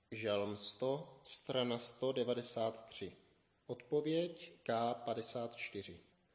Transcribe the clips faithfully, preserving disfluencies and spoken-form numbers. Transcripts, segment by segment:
Žalm sto, strana sto devadesát tři. Odpověď K padesát čtyři.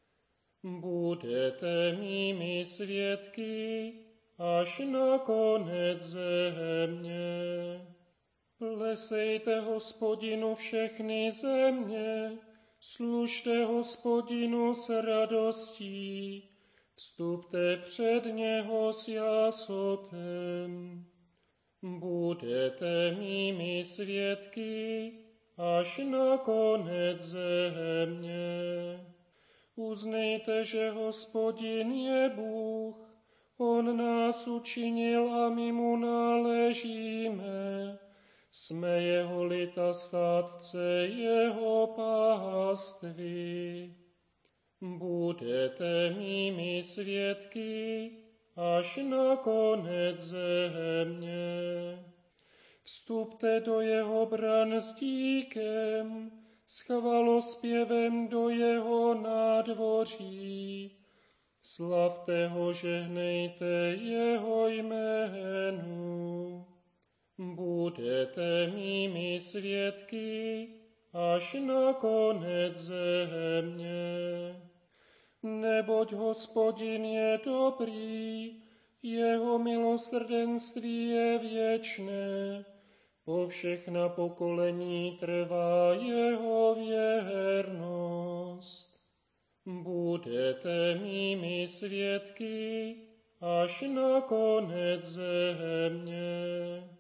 Budete mými svědky až na konec země. Plesejte Hospodinu všechny země, služte Hospodinu s radostí, vstupte před něho s jásotem. Budete mými svědky až na konec země. Uznejte, že Hospodin je Bůh, on nás učinil a my mu náležíme. Jsme jeho lid a státce jeho pástvy. Budete mými svědky až na konec země. Vstupte do jeho bran s díkem, s chvalospěvem do jeho nádvoří. Slavte ho, žehnejte jeho jménu. Budete mými svědky až na konec země. Neboť Hospodin je dobrý, jeho milosrdenství je věčné, po všechna pokolení trvá jeho věrnost. Budete mými svědky až na konec země.